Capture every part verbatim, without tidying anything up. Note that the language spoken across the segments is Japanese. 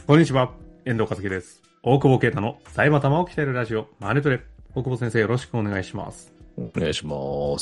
こんにちは、遠藤和樹です。大久保啓太の財務頭を鍛えるラジオ、マネトレ。大久保先生、よろしくお願いします。 お願いします。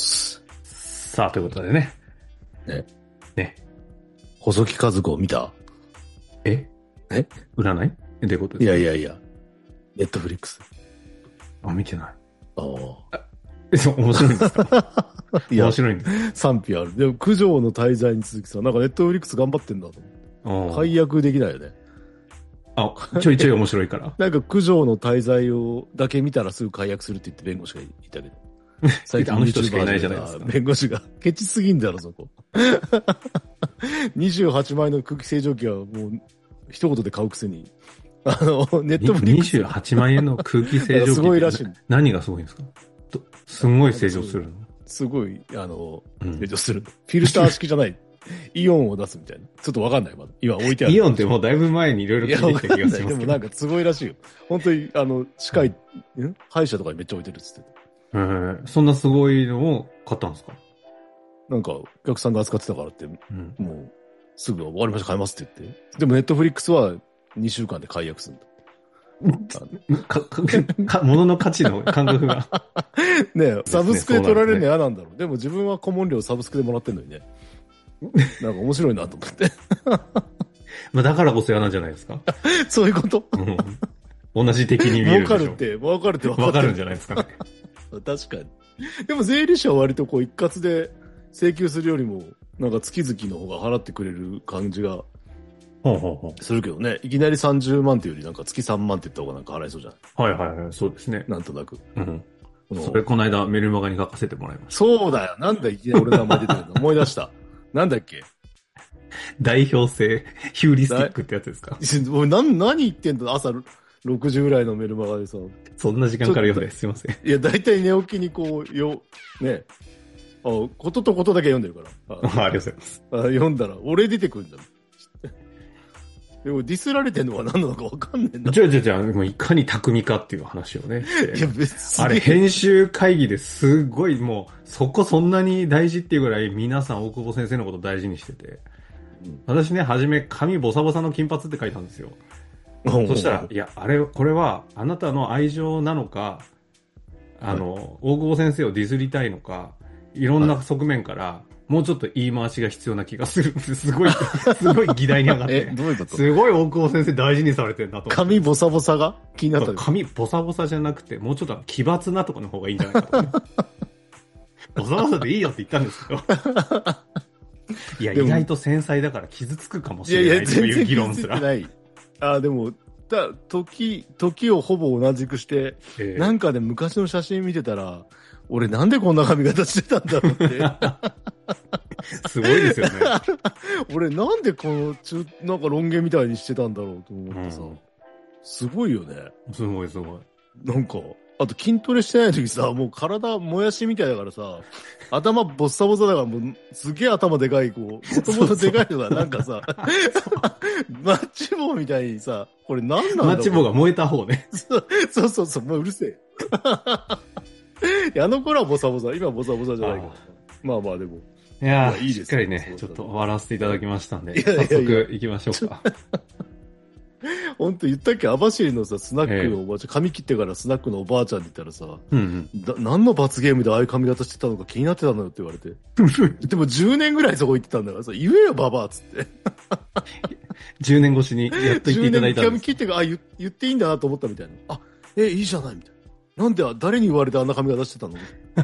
さあ、ということでね。 ね。 ね。 細木数子見た？ ええ占いえ、どういうことですか？ いやいやいや。ネットフリックス。 あ、見てない。 ああ。 え、そう、面白いんですか？ いや、 面白いんです。 賛否ある。でも、九条の滞在に続きさ、なんかネットフリックス頑張ってんだと思って。解約できないよね。 あ、ちょいちょい面白いから。 なんか九条の滞在をだけ見たらすぐ解約するって言って弁護士がいたけど。 最近あの人しかいないじゃないですか。 弁護士が。ケチすぎんだろ、そこ。にじゅうはちまいの空気清浄機はもう、一言で買うくせに。あの、ネットフリックス。 にじゅうはちまん円の空気清浄機。 すごいらしい。 何がすごいんですか？すごい清浄するの？ すごい、あの、清浄する。うん、フィルター式じゃない。イオンを出すみたいな。ちょっとわかんない。まだ今置いてある。 イオンってもうだいぶ前にいろいろ聞いてきた気がしますけど。 でもなんかすごいらしいよ。本当に、あの、近い、うん、歯医者とかにめっちゃ置いてるっつって。 えー、そんなすごいのを買ったんですか？ なんか、お客さんが扱ってたからって、うん、もう、すぐ終わりました、買いますって言って。でもネットフリックスはにしゅうかんで解約するんだ。 か、か、物の価値の感覚が。 ねえ、サブスクで取られるの嫌なんだろう。で, でも自分は顧問料サブスクでもらってんのにね。なんか面白いなと思って。 まあだからこそ嫌なんじゃないですか。 そういうこと、 うん、同じ敵に見えるでしょ。 儲かるって、儲かるって分かる。分かるんじゃないですかね。 確かに。でも税理士は割とこう一括で請求するよりも、なんか月々の方が払ってくれる感じが。 ほうほうほう。 するけどね。いきなりさんじゅうまんっていうよりなんか月さんまんって言った方がなんか払いそうじゃない？ はいはいはい。そうですね。 なんとなく。 うん。それこの間メルマガに書かせてもらいました。 そうだよ。なんだいきなり俺の名前出てるの思い出した。なんだっけ？ 代表性ヒューリスティックってやつですか？ 俺何、何言ってんだ朝ろくじぐらいのメルマガでさ。 そんな時間から読んですいません。 いや、だいたい寝起きにこう、よ、ね。あ、こととことだけ読んでるから。 あ、ありがとうございます。 あ、読んだら俺出てくるんだ。でもディスられてんのは何なのか分かんねえんだ。 じゃあじゃあじゃあ、もういかに巧みかっていう話をね。 いや別に。 あれ編集会議ですごいもう、そこそんなに大事っていうぐらい皆さん大久保先生のこと大事にしてて。うん、私ね、はじめ髪ボサボサの金髪って書いたんですよ。そしたら、いや、あれ、これはあなたの愛情なのか、あの、はい、大久保先生をディスりたいのか、いろんな側面から、はい、もうちょっと言い回しが必要な気がするんです。すごい、すごい議題に上がって。 え、どういうこと？ すごい大久保先生大事にされてるなと思って。 髪ボサボサが気になった。 髪ボサボサじゃなくて、もうちょっと奇抜なとかの方がいいんじゃないかと、ね。ボサボサでいいよって言ったんですけど。いや、意外と繊細だから傷つくかもしれないという議論すら。 いやいや、全然傷ついてない。あ、でも、だ時、時をほぼ同じくして、えー、なんかで昔の写真見てたら、俺なんでこんな髪型してたんだろうって。 すごいですよね。 俺なんでこの中、なんかロン毛みたいにしてたんだろうと思ってさ。うん、すごいよね。 すごいすごい。 なんか、あと筋トレしてない時さ、もう体もやしみたいだからさ、頭ボッサボサだからもうすげえ頭でかい子、もともとでかいのがなんかさ、マッチ棒みたいにさ、これ何なんだろう。 マッチ棒が燃えた方ね。 そうそうそう、もううるせえ。いやあの頃はボサボサ、今はボサボサじゃないから。まあまあでも。 いやー、いいですね、しっかりね、ちょっと終わらせていただきましたんで、早速行きましょうか。 本当言ったっけ、網走のさ、スナックのおばあちゃん、髪切ってからスナックのおばあちゃんに言ったらさ、うんうん、だ何の罰ゲームでああいう髪型してたのか気になってたのよって言われて。でもじゅうねんぐらいそこ行ってたんだからさ、言えよババアっつって。 じゅうねん越しにやっと言っていただいたんです。じゅうねん髪切ってから、あ、言、言っていいんだなと思ったみたいな。あ、え、いいじゃないみたいな。なんで誰に言われてあんな髪型してたの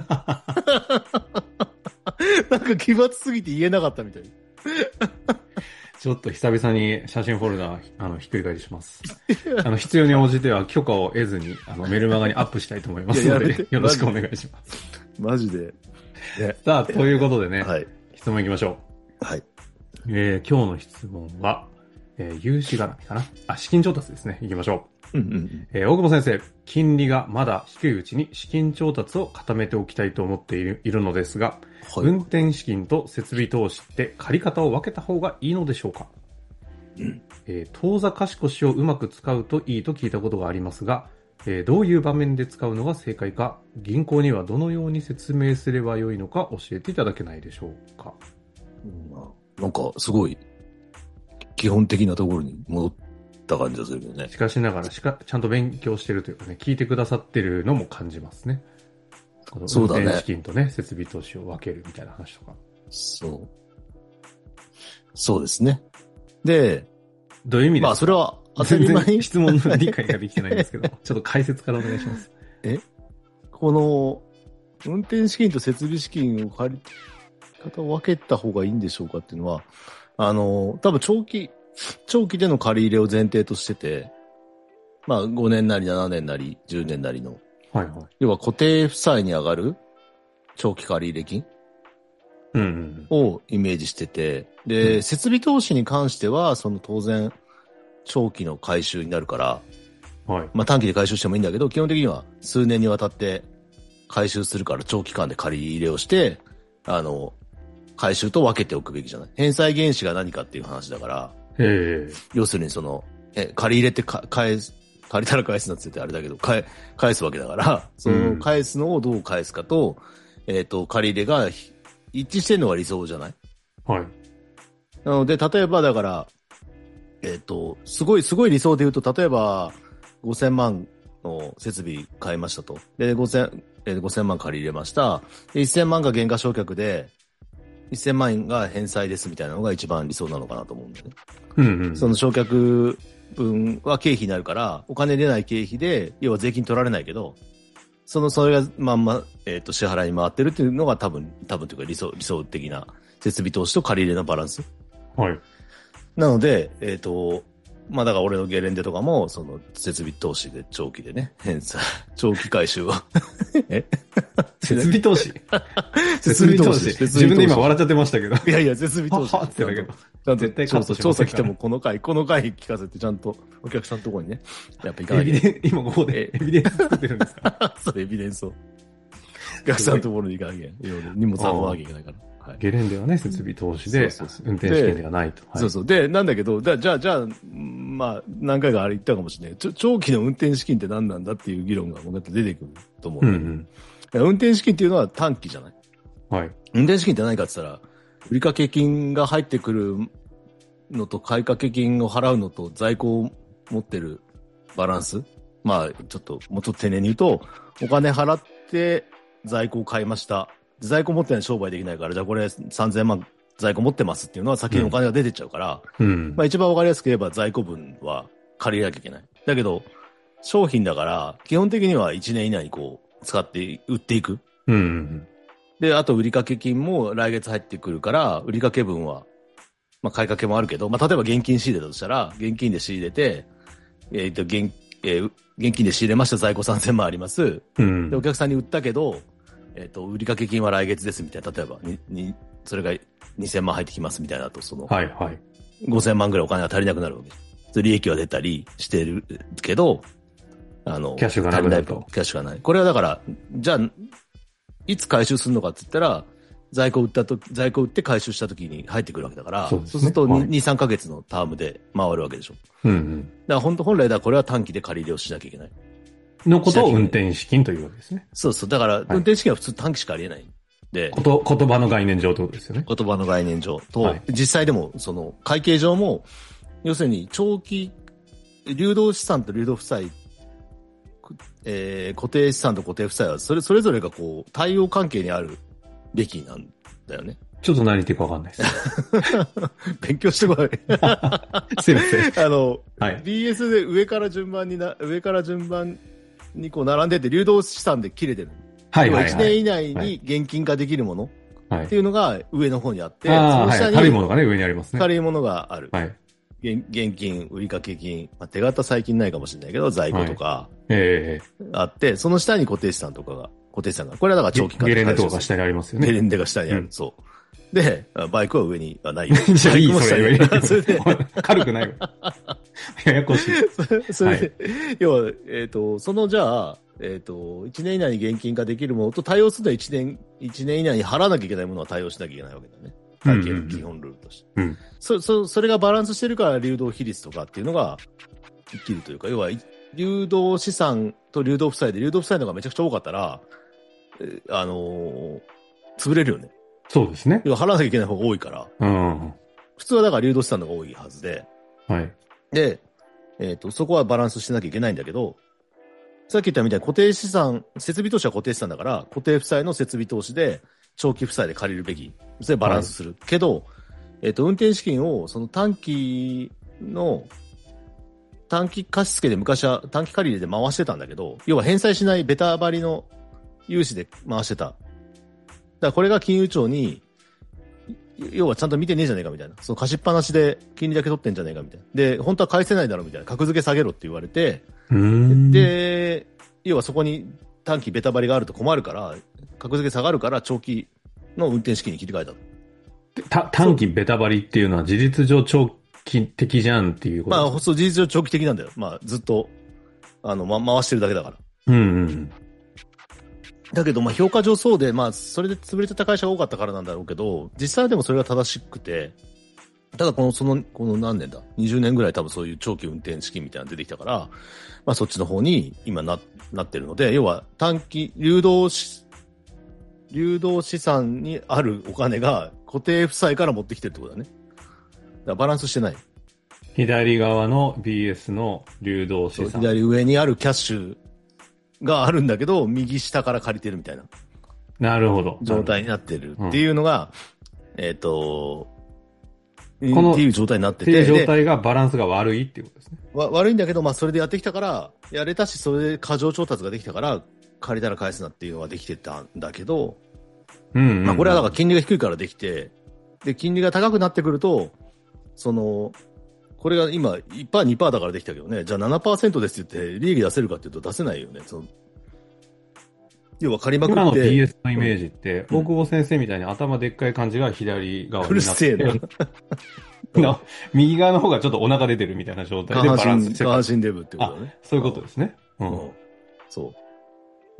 なんか奇抜すぎて言えなかったみたいな。 ちょっと久々に写真フォルダあのひっくり返りします。あの必要に応じては許可を得ずにあのメルマガにアップしたいと思いますのでよろしくお願いします。 マジで。 ね、さあということでね、はい、質問いきましょう。はい。 えー、今日の質問は、えー、融資絡みかな。あ、資金調達ですね。いきましょう。うんうんうんえー、大久保先生、金利がまだ低いうちに資金調達を固めておきたいと思っている、いるのですが、はい、運転資金と設備投資って借り方を分けた方がいいのでしょうか、うんえー、当座貸し越しをうまく使うといいと聞いたことがありますが、えー、どういう場面で使うのが正解か、銀行にはどのように説明すればよいのか教えていただけないでしょうか。 うん、なんかすごい基本的なところに戻った感じがするけどね。 しかしながらしか、ちゃんと勉強してるというかね、聞いてくださってるのも感じますね。この運転資金とね、設備投資を分けるみたいな話とか。 そう。そうですね。で、 どういう意味ですか？ まあそれは当たり前に質問の理解ができてないんですけど、ちょっと解説からお願いします。 えこの、運転資金と設備資金を借り方を分けた方がいいんでしょうかっていうのは、あの、多分長期、長期での借り入れを前提としてて、まあごねんなりななねんなりじゅうねんなりの、 はいはい。 要は固定負債に上がる長期借入金うんうん、 をイメージしてて、で、うん、設備投資に関しては、その当然、長期の回収になるから、 はい。 まあ短期で回収してもいいんだけど、基本的には数年にわたって回収するから長期間で借り入れをして、あの、回収と分けておくべきじゃない。返済原資が何かっていう話だから、 へ要するにその、え借り入れてか返す、借りたら返すなって言ってあれだけど、返、返すわけだから、その返すのをどう返すかと、うん、えっと、借り入れが一致してるのが理想じゃない？ はい。 なので、例えばだから、えっと、すごい、すごい理想で言うと、例えば、ごせんまんの設備買いましたと。で、ごせん、えー、ごせんまん借り入れました。で、せんまんが原価償却で、せんまん円が返済ですみたいなのが一番理想なのかなと思うんだよね。 うんうん。 その償却分は経費になるから、お金出ない経費で、要は税金取られないけど、その、それがまんま、えっと、支払いに回ってるっていうのが多分、多分というか理想、理想的な設備投資と借り入れのバランス。 はい。 なので、えっと、まあだから俺のゲレンデとかも、その設備投資で長期でね、返済、長期回収を。え設備投資設備投資。 自分で今笑っちゃってましたけど。 いやいや、設備投資。 ははって言ったけど。 ちゃんと絶対調査、調査来てもこの回、この回聞かせてちゃんとお客さんのところにね、やっぱ行かないと。今ここでエビデンス作ってるんですか？ そう、エビデンスを。お客さんのところに行かなきゃいけない。荷物運ばなきゃいけないから。 はい、ゲレンデはね、設備投資で、運転資金ではないと。 はい、そうそう。で、なんだけど、じゃあ、じゃあ、じゃあ、まあ、何回かあれ言ったかもしれない。ちょ長期の運転資金って何なんだっていう議論がもう出てくると思う、ね。うんうん、運転資金っていうのは短期じゃない。 はい。 運転資金って何かって言ったら、売掛金が入ってくるのと買掛金を払うのと在庫を持ってるバランス。まあ、ちょっと、もうちょっと丁寧に言うと、お金払って在庫を買いました。在庫持ってない商売できないから、じゃあこれさんぜんまん在庫持ってますっていうのは先にお金が出てっちゃうから、うん、まあ一番わかりやすく言えば在庫分は借りなきゃいけない。だけど、商品だから、基本的にはいちねん以内にこう、使って売っていく。 うんうん、 で、あと売掛金も来月入ってくるから、売掛分は、まあ買い掛けもあるけど、まあ例えば現金仕入れだとしたら、現金で仕入れて、えっと、現、えー、現金で仕入れました在庫さんぜんまんあります。うん、で、お客さんに売ったけど、えっ、ー、と、売掛金は来月ですみたいな。例えば、に、に、それがにせんまん入ってきますみたいなと、その、 はいはい。 ごせんまんぐらいお金が足りなくなるわけ。利益は出たりしてるけど、あの、 キャッシュがなくなると。 キャッシュがない。これはだから、じゃあ、いつ回収するのかって言ったら、在庫売ったと、在庫売って回収した時に入ってくるわけだから、そうですね、そうすると に,、はい、に、さんかげつのタームで回るわけでしょ。 うんうん。 だから本当、本来だこれは短期で借り入れをしなきゃいけない。 のことを運転資金というわけですね。 そうそう。だから、運転資金は普通短期しかありえない。で、 こと、言葉の概念上ってことですよね。 言葉の概念上と、はい、実際でも、その、会計上も、要するに、長期、流動資産と流動負債、えー、固定資産と固定負債は、それ、それぞれがこう、対応関係にあるべきなんだよね。 ちょっと何言ってるかわかんないです。 勉強してこい。 すいません。 あの、 はい、 ビーエス で上から順番にな、上から順番にこう並んでて、流動資産で切れてる。 はいはいはい。 いちねん以内に現金化できるもの、はい、っていうのが上の方にあって、 あその下に、はい、軽いものがね、上にありますね。 軽いものがある。 はい。 現, 現金、売掛金、まあ、手形最近ないかもしれないけど、在庫とか、 はい、ええあって、その下に固定資産とかが、固定資産が、これはだから長期化ゲレンデとかが下にありますよね。 ゲレンデが下にある。うん、そう。で、バイクは上にはない。 じゃあいい、それ上に。 それで軽くないわ。ややこしい。 それで、はい、要は、えっ、ー、と、そのじゃあ、えっ、ー、と、いちねん以内に現金化できるものと対応するのはいちねん、いちねん以内に払わなきゃいけないものは対応しなきゃいけないわけだね。会計の基本ルールとして。 うんうんうん、 そ、そ、それがバランスしてるから流動比率とかっていうのが生きるというか、要は、流動資産と流動負債で、流動負債のがめちゃくちゃ多かったら、えあのー、潰れるよね。 そうですね。 要は払わなきゃいけない方が多いから。 うん。 普通はだから流動資産の方が多いはずで。 はい。 で、 えっと、そこはバランスしてなきゃいけないんだけど、さっき言ったみたいに固定資産、設備投資は固定資産だから、固定負債の設備投資で、長期負債で借りるべき。それでバランスする。はい、けど、えっと、運転資金を、その短期の、短期貸付で昔は短期借り入れで回してたんだけど、要は返済しないベタ張りの融資で回してた。だからこれが金融庁に、要はちゃんと見てねえじゃねえかみたいな。その貸しっぱなしで金利だけ取ってんじゃねえかみたいな。で、本当は返せないだろみたいな。格付け下げろって言われて、で、要はそこに短期ベタ張りがあると困るから、格付け下がるから長期の運転資金に切り替えた。 た短期ベタ張りっていうのは事実上長期的じゃんっていうこと。 まあ、そう、事実上長期的なんだよ。まあ、ずっと、あの、ま、回してるだけだから。 うんうん。 だけど、まあ、評価上そうで、まあ、それで潰れてた会社が多かったからなんだろうけど、実際はでもそれが正しくて、ただこの、その、この何年だ ?にじゅう 年ぐらい多分そういう長期運転資金みたいなの出てきたから、まあ、そっちの方に今な、なってるので、要は短期、流動し、流動資産にあるお金が固定負債から持ってきてるってことだね。だからバランスしてない。 左側の ビーエス の流動資産。 左上にあるキャッシュがあるんだけど、右下から借りてるみたいな。 なるほど。 状態になってるっていうのが、うん、えっ、ー、と、 この、 っていう状態になってて。 っていう状態がバランスが悪いっていうことですね。 わ悪いんだけど、まあそれでやってきたから、やれたし、それで過剰調達ができたから、借りたら返すなっていうのができてたんだけど、 うんうんうん、 まあこれはだから金利が低いからできて、で、金利が高くなってくると、その、これが今 いちパーセント、にパーセント だからできたけどね、じゃあ ななパーセント ですって言って利益出せるかっていうと出せないよね。その要は借りまくって。 今の ビーエス のイメージって、うん、大久保先生みたいに頭でっかい感じが左側になってる。うるせえな。右側の方がちょっとお腹出てるみたいな状態でバランスしてる。 下半身デブってことだね。 そういうことですね。 うん。うん、そう。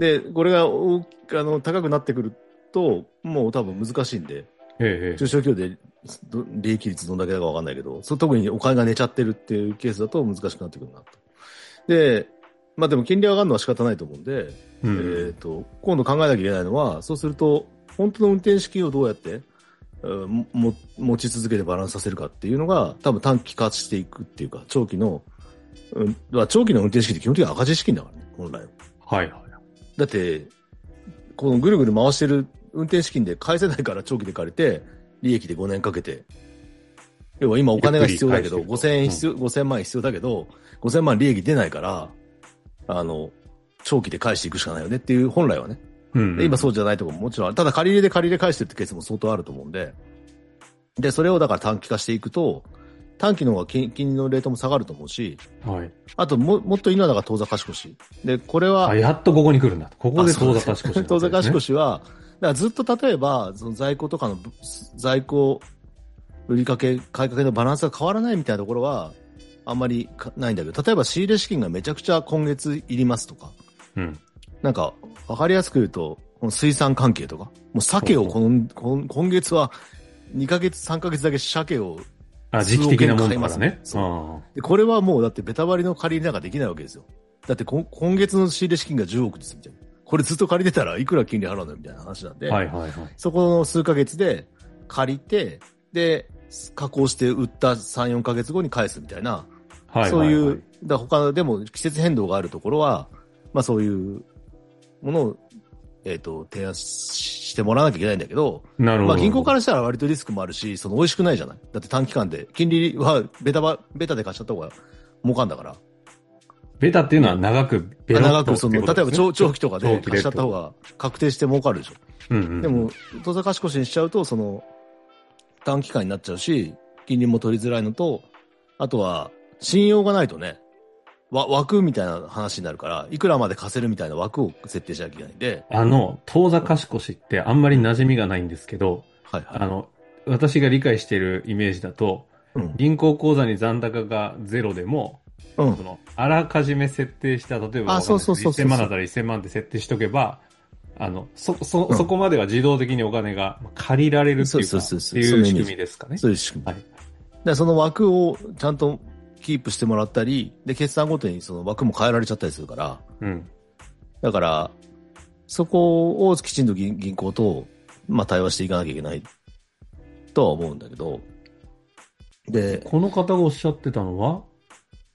で、これが大あの高くなってくると、もう多分難しいんで、 ええ、 中小企業で利益率どんだけだかわかんないけど、そ特にお金が寝ちゃってるっていうケースだと難しくなってくるなと。で、まあでも金利上がるのは仕方ないと思うんで、うん、えっと、今度考えなきゃいけないのは、そうすると、本当の運転資金をどうやって、も持ち続けてバランスさせるかっていうのが、多分短期化していくっていうか、長期の、うん、長期の運転資金って基本的には赤字資金だからね、本来は。 はいはい。 だって、このぐるぐる回してる運転資金で返せないから長期で借りて、利益でごねんかけて、要は今お金が必要だけど、ごせんえん必要、うん、ごせんまんえん必要だけど、ごせんまん利益出ないから、あの、長期で返していくしかないよねっていう、本来はね。うんうん、で今そうじゃないところももちろんある。ただ借り入れで借り入れ返してるってケースも相当あると思うんで。で、それをだから短期化していくと、短期の方が金利のレートも下がると思うし、 はい。 あとも、もっといいのはだから当座貸越。で、これは。 あ、やっとここに来るんだ。ここで当座貸越、ね。 当座貸越は、だからずっと例えば、その在庫とかの、在庫、売りかけ、買いかけのバランスが変わらないみたいなところは、あんまりないんだけど、例えば仕入れ資金がめちゃくちゃ今月いりますとか、 うん。 なんか、わかりやすく言うと、この水産関係とか、もう鮭をこの今今月はにかげつ、さんかげつだけ鮭をあ、時期的なもんだからね。 そうで。これはもうだってベタ割りの借り入れなんかできないわけですよ。だって今今月の仕入れ資金がじゅうおくですみたいな。これずっと借りてたらいくら金利払うのみたいな話なんで、 はいはいはい。 そこの数ヶ月で借りて、で、加工して売ったさん、よんかげつごに返すみたいな、はいはいはい、そういう、だ他でも季節変動があるところは、まあそういうものを、えっ、ー、と、提案してもらわなきゃいけないんだけど、 なるほど。 まあ銀行からしたら割とリスクもあるし、その美味しくないじゃない。だって短期間で、金利はベタば、ベタで貸しちゃった方が儲かんだから。 ベタっていうのは長くベロッと、ね、 長くその、例えば長長期とかで貸しちゃった方が確定して儲かるでしょ。 うんうん、 でも、当座貸し越しにしちゃうと、その、短期間になっちゃうし、金利も取りづらいのと、あとは、信用がないとね、わ枠みたいな話になるから、いくらまで貸せるみたいな枠を設定しなきゃいけないんで。 あの、当座貸し越しってあんまり馴染みがないんですけど、 はいはい、 あの、私が理解しているイメージだと、うん、銀行口座に残高がゼロでも、うん、そのあらかじめ設定した、例えば、 あ、そうそうそうそう、 せんまんだったらせんまんって設定しとけば、あの、そ、そ、うん、そこまでは自動的にお金が借りられるっていうか、そうそうそうそうっていう仕組みですかね。 そういう仕組み。はい。で、その枠をちゃんとキープしてもらったり、で、決算ごとにその枠も変えられちゃったりするから、 うん。 だから、そこをきちんと銀銀行と、まあ、対話していかなきゃいけないとは思うんだけど、で、 この方がおっしゃってたのは、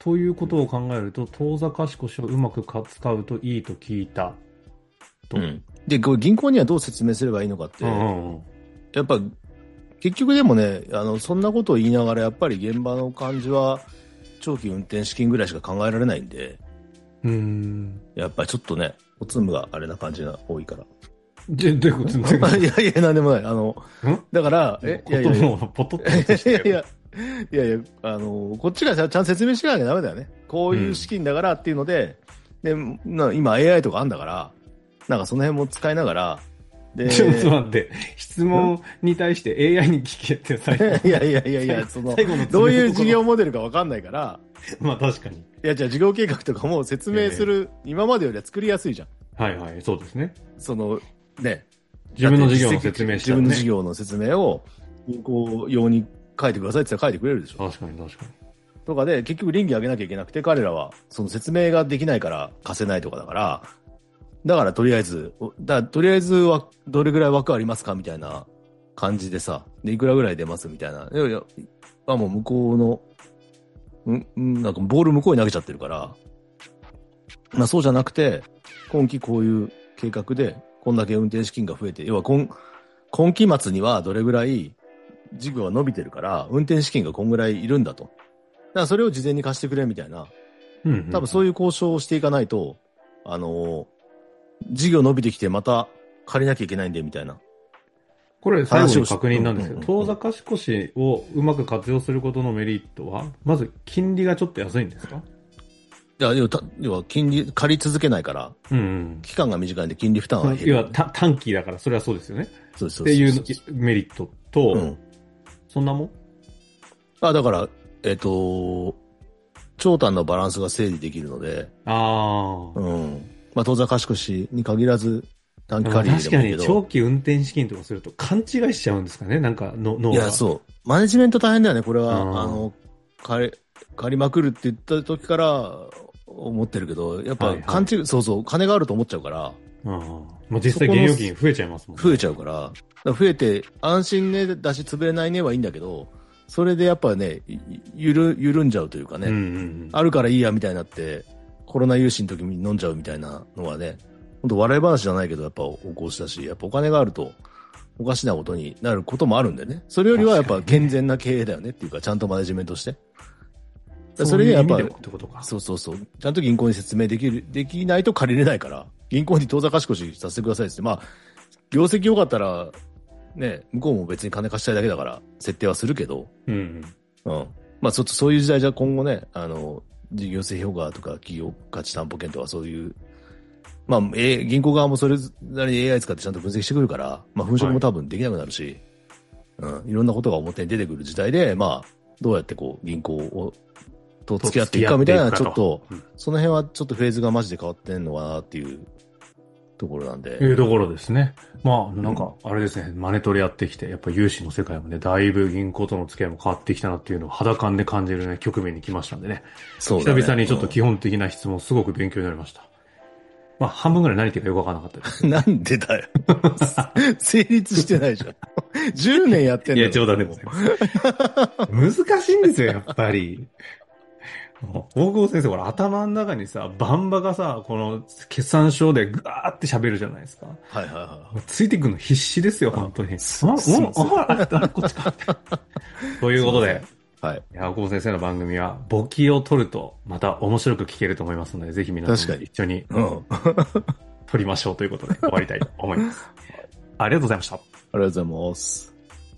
ということを考えると、当座貸越をうまく使うといいと聞いたと。 うん、で、銀行にはどう説明すればいいのかって、うんうん、やっぱ、結局でもね、あの、そんなことを言いながら、やっぱり現場の感じは、長期運転資金ぐらいしか考えられないんで、 うーん。 やっぱりちょっとね、おつむがあれな感じが多いから。 で、どういうこといやいや、なんでもない。あの、だから、 え、いやいやいや、ポトッとしていやいやいや、あの、こっちがちゃんと説明しなきゃダメだよね。こういう資金だからっていうので、うん、で、な今 エーアイ とかあんだから、なんかその辺も使いながら、 で、ちょっと待って、質問に対して エーアイ に聞けって最後。 いやいやいやいや、その、どういう事業モデルかわかんないから、 まあ確かに。いや、じゃあ事業計画とかも説明する、えー、今までよりは作りやすいじゃん。 はいはい、そうですね。 その、ね。 自分の事業の説明したら、ね、自分の事業の説明を、銀行用に書いてくださいって言ったら書いてくれるでしょ。 確かに確かに。 とかで、結局倫理上げなきゃいけなくて、彼らは、その説明ができないから貸せないとかだから、だからとりあえず、だとりあえずは、どれぐらい枠ありますかみたいな感じでさ、で、いくらぐらい出ますみたいな。いやいや、あ、もう向こうの、んなんかボール向こうに投げちゃってるから、まあそうじゃなくて、今期こういう計画で、こんだけ運転資金が増えて、要は今、今期末にはどれぐらい事業が伸びてるから、運転資金がこんぐらいいるんだと。だからそれを事前に貸してくれみたいな。うんうん、多分そういう交渉をしていかないと、あの、事業伸びてきてまた借りなきゃいけないんでみたいな。 これ最後に確認なんですけど、当座貸越をうまく活用することのメリットは、まず金利がちょっと安いんですか？ いや、要は、要は金利、借り続けないから、 うんうん、 期間が短いんで金利負担は減る。 要は短期だから、それはそうですよね。 そうです。 っていうメリットと、うん、そんなもん？ あ、だから、えっと、長短のバランスが整理できるので、 ああ。 うん。まあ、当座貸越に限らず、短期借りでもいいけど。確かに、長期運転資金とかすると勘違いしちゃうんですかね、なんかの、脳が。 いや、そう。マネジメント大変だよね、これは。あの、借り、借りまくるって言った時から思ってるけど、やっぱ勘違い、はいはい、そうそう、金があると思っちゃうから。 ああ。もう実際現預金増えちゃいますもんね。 増えちゃうから。から増えて、安心ね、だし潰れないねはいいんだけど、それでやっぱね、ゆる、緩んじゃうというかね、うんうんうん、あるからいいやみたいになって、コロナ融資の時に飲んじゃうみたいなのはね、本当笑い話じゃないけど、やっぱ起こしたし、やっぱお金があると、おかしなことになることもあるんでね。それよりはやっぱ健全な経営だよねっていうか、ちゃんとマネジメントして。それでやっぱ、そうそうそう。ちゃんと銀行に説明できる、できないと借りれないから、銀行に当座貸越させてくださいって。まあ、業績良かったら、ね、向こうも別に金貸したいだけだから、設定はするけど、 うん、 うん。まあ、ちょっとそういう時代じゃ今後ね、あの、事業性評価とか企業価値担保権とかそういう、まあ、え銀行側もそれなりに エーアイ 使ってちゃんと分析してくるから、まあ、粉飾も多分できなくなるし、はい、うん、いろんなことが表に出てくる時代で、まあ、どうやってこう、銀行を、と付き合っていくかみたいな、ちょっと、うん、その辺はちょっとフェーズがマジで変わってんのかなっていうところなんで。 いうところですね。まあ、なんか、あれですね、うん、マネトレやってきて、やっぱ融資の世界もね、だいぶ銀行との付き合いも変わってきたなっていうのを肌感で感じるね、局面に来ましたんでね。そうだね。久々にちょっと基本的な質問、すごく勉強になりました。まあ、半分ぐらい何言ってるかよくわからなかったです。 なんでだよ。成立してないじゃん。じゅうねんやってんの。 いや、冗談でございます。難しいんですよ、やっぱり。大久保先生、これ頭の中にさ、バンバがさ、この決算書でぐわーって喋るじゃないですか。 はいはいはい。 ついてくるの必死ですよ、本当に。あ、もう、あ、あ、あ、こっちかって。ということで、 はい。 大久保先生の番組は、簿記を取ると、また面白く聞けると思いますので、ぜひ皆さん一緒に、うん、取りましょうということで終わりたいと思います。ありがとうございました。ありがとうございます。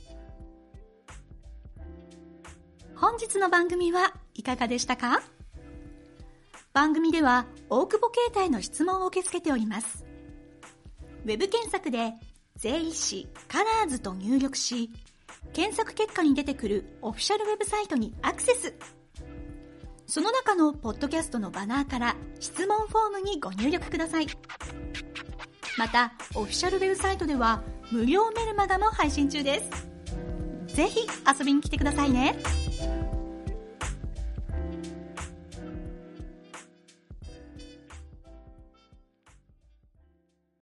本日の番組はいかがでしたか？番組では大久保携帯の質問を受け付けております。ウェブ検索で税理士カラーズと入力し、検索結果に出てくるオフィシャルウェブサイトにアクセス。その中のポッドキャストのバナーから質問フォームにご入力ください。またオフィシャルウェブサイトでは無料メルマガも配信中です。ぜひ遊びに来てくださいね。